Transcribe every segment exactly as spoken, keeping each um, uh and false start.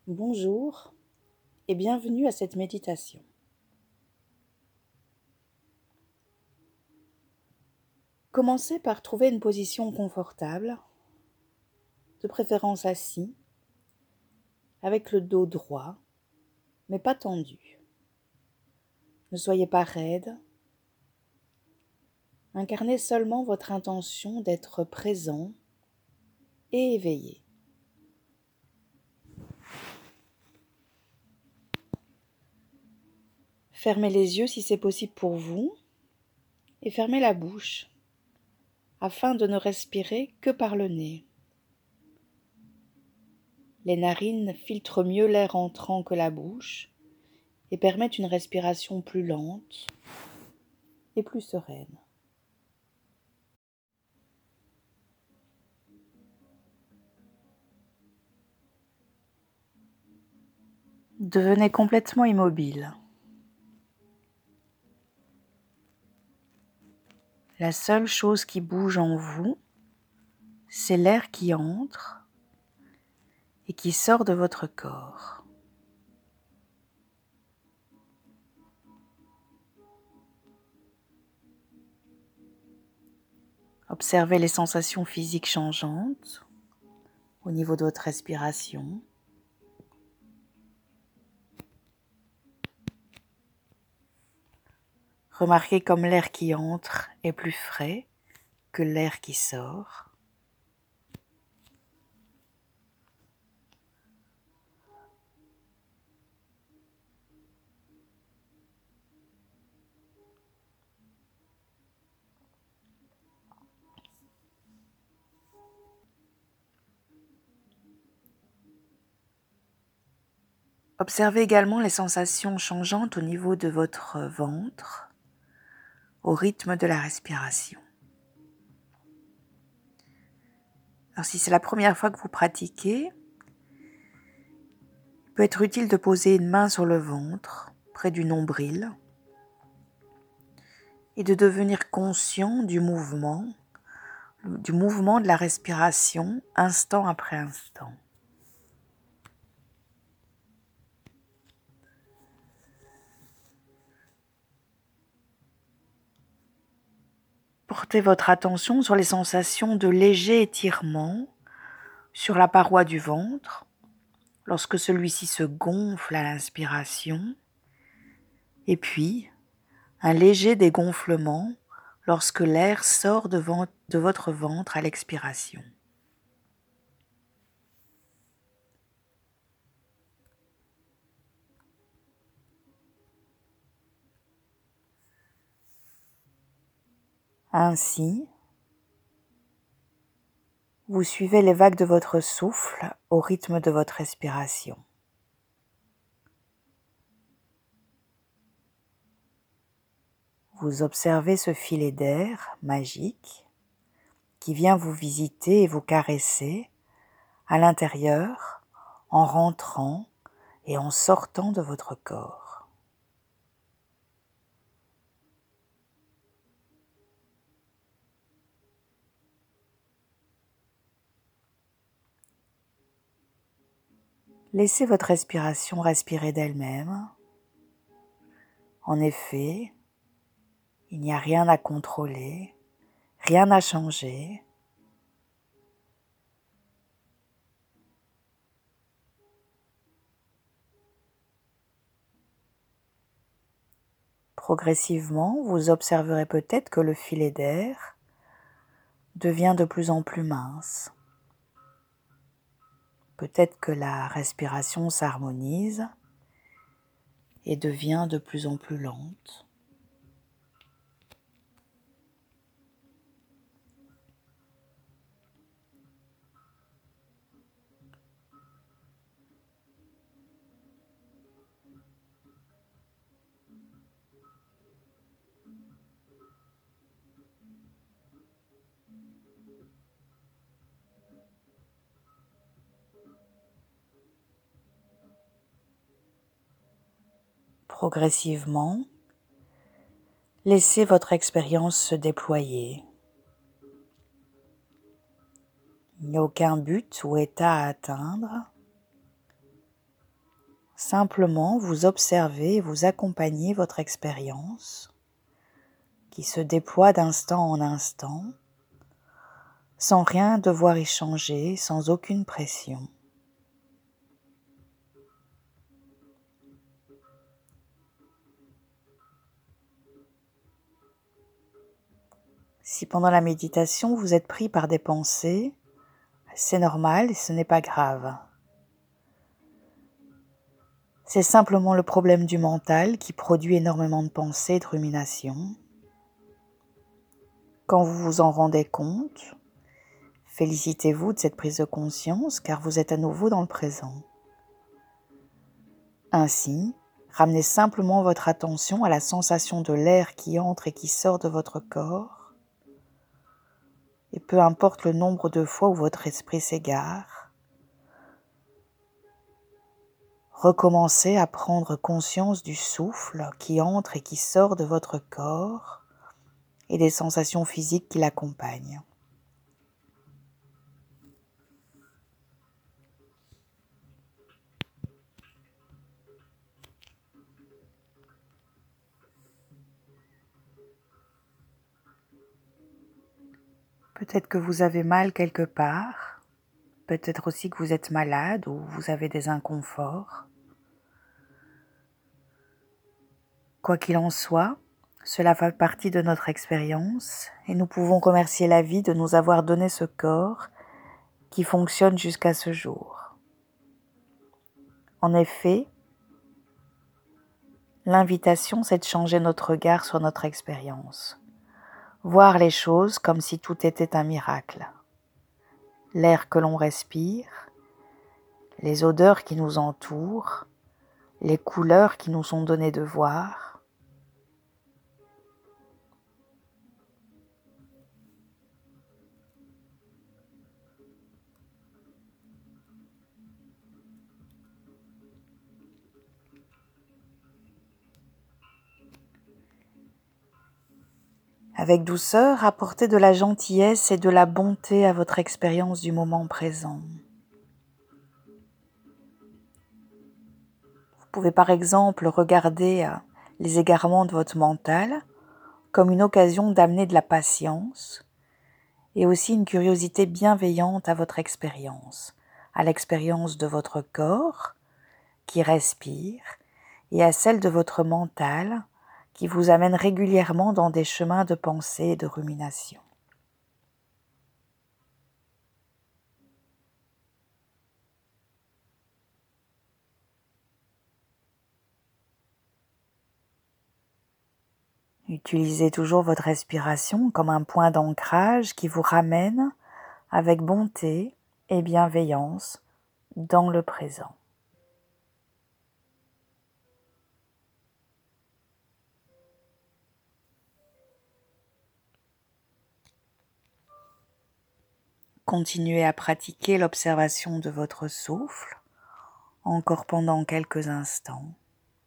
Bonjour et bienvenue à cette méditation. Commencez par trouver une position confortable, de préférence assis, avec le dos droit, mais pas tendu. Ne soyez pas raide. Incarnez seulement votre intention d'être présent et éveillé. Fermez les yeux si c'est possible pour vous et fermez la bouche afin de ne respirer que par le nez. Les narines filtrent mieux l'air entrant que la bouche et permettent une respiration plus lente et plus sereine. Devenez complètement immobile. La seule chose qui bouge en vous, c'est l'air qui entre et qui sort de votre corps. Observez les sensations physiques changeantes au niveau de votre respiration. Remarquez comme l'air qui entre est plus frais que l'air qui sort. Observez également les sensations changeantes au niveau de votre ventre, au rythme de la respiration. Alors si c'est la première fois que vous pratiquez, il peut être utile de poser une main sur le ventre, près du nombril, et de devenir conscient du mouvement, du mouvement de la respiration, instant après instant. Portez votre attention sur les sensations de léger étirement sur la paroi du ventre, lorsque celui-ci se gonfle à l'inspiration, et puis un léger dégonflement lorsque l'air sort de, ven- de votre ventre à l'expiration. Ainsi, vous suivez les vagues de votre souffle au rythme de votre respiration. Vous observez ce filet d'air magique qui vient vous visiter et vous caresser à l'intérieur en rentrant et en sortant de votre corps. Laissez votre respiration respirer d'elle-même. En effet, il n'y a rien à contrôler, rien à changer. Progressivement, vous observerez peut-être que le filet d'air devient de plus en plus mince. Peut-être que la respiration s'harmonise et devient de plus en plus lente. Progressivement, laissez votre expérience se déployer. Il n'y a aucun but ou état à atteindre. Simplement, vous observez et vous accompagnez votre expérience qui se déploie d'instant en instant, sans rien devoir y changer, sans aucune pression. Si pendant la méditation vous êtes pris par des pensées, c'est normal et ce n'est pas grave. C'est simplement le problème du mental qui produit énormément de pensées et de ruminations. Quand vous vous en rendez compte, félicitez-vous de cette prise de conscience car vous êtes à nouveau dans le présent. Ainsi, ramenez simplement votre attention à la sensation de l'air qui entre et qui sort de votre corps. Et peu importe le nombre de fois où votre esprit s'égare, recommencez à prendre conscience du souffle qui entre et qui sort de votre corps et des sensations physiques qui l'accompagnent. Peut-être que vous avez mal quelque part, peut-être aussi que vous êtes malade ou vous avez des inconforts. Quoi qu'il en soit, cela fait partie de notre expérience et nous pouvons remercier la vie de nous avoir donné ce corps qui fonctionne jusqu'à ce jour. En effet, l'invitation, c'est de changer notre regard sur notre expérience. Voir les choses comme si tout était un miracle. L'air que l'on respire, les odeurs qui nous entourent, les couleurs qui nous sont données de voir. Avec douceur, apportez de la gentillesse et de la bonté à votre expérience du moment présent. Vous pouvez par exemple regarder les égarements de votre mental comme une occasion d'amener de la patience et aussi une curiosité bienveillante à votre expérience, à l'expérience de votre corps qui respire et à celle de votre mental qui vous amène régulièrement dans des chemins de pensée et de rumination. Utilisez toujours votre respiration comme un point d'ancrage qui vous ramène avec bonté et bienveillance dans le présent. Continuez à pratiquer l'observation de votre souffle, encore pendant quelques instants.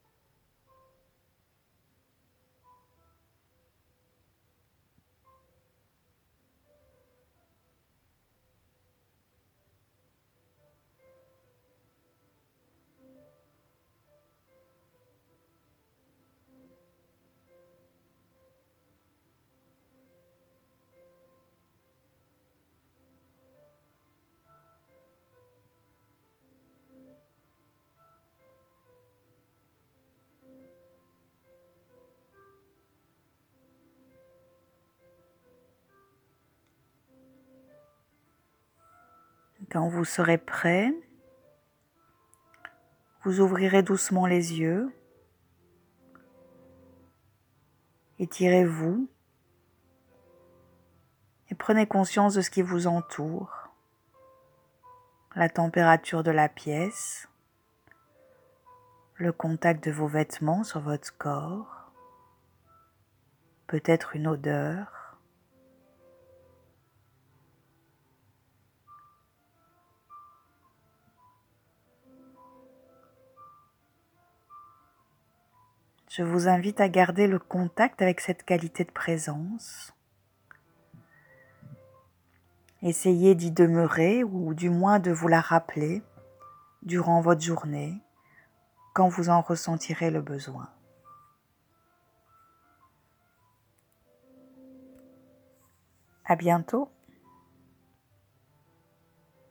Quand vous serez prêt, vous ouvrirez doucement les yeux, étirez-vous et prenez conscience de ce qui vous entoure, la température de la pièce, le contact de vos vêtements sur votre corps, peut-être une odeur. Je vous invite à garder le contact avec cette qualité de présence. Essayez d'y demeurer ou du moins de vous la rappeler durant votre journée quand vous en ressentirez le besoin. À bientôt.